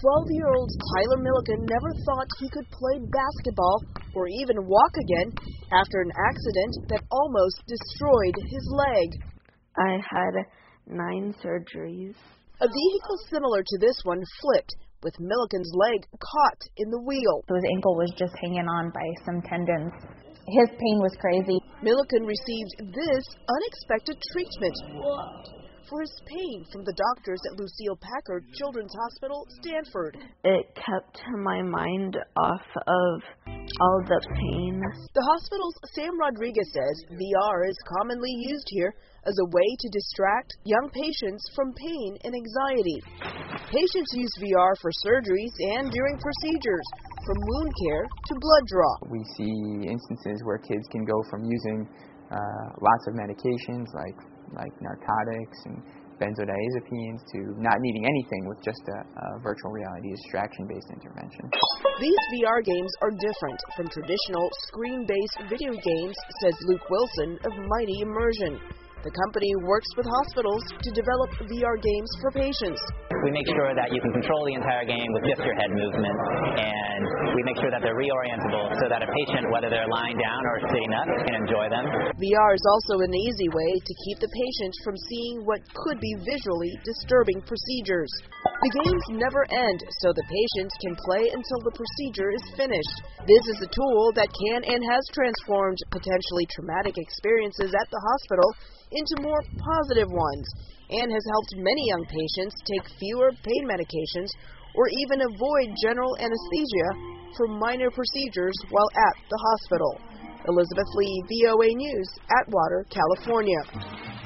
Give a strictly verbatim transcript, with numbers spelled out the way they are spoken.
twelve-year-old Tyler Milliken never thought he could play basketball or even walk again after an accident that almost destroyed his leg. I had nine surgeries. A vehicle similar to this one flipped, with Milliken's leg caught in the wheel. His ankle was just hanging on by some tendons. His pain was crazy. Milliken received this unexpected treatment for his pain from the doctors at Lucile Packard Children's Hospital, Stanford. It kept my mind off of all the pain. The hospital's Sam Rodriguez says V R is commonly used here as a way to distract young patients from pain and anxiety. Patients use V R for surgeries and during procedures, from wound care to blood draw. We see instances where kids can go from using uh, lots of medications like like narcotics and benzodiazepines to not needing anything with just a, a virtual reality distraction-based intervention. These V R games are different from traditional screen-based video games, says Luke Wilson of Mighty Immersion. The company works with hospitals to develop V R games for patients. We make sure that you can control the entire game with just your head movement, and we make sure that they're reorientable so that a patient, whether they're lying down or sitting up, can enjoy them. V R is also an easy way to keep the patient from seeing what could be visually disturbing procedures. The games never end, so the patient can play until the procedure is finished. This is a tool that can and has transformed potentially traumatic experiences at the hospital into more positive ones, and has helped many young patients take fewer pain medications or even avoid general anesthesia for minor procedures while at the hospital. Elizabeth Lee, V O A News, Atwater, California.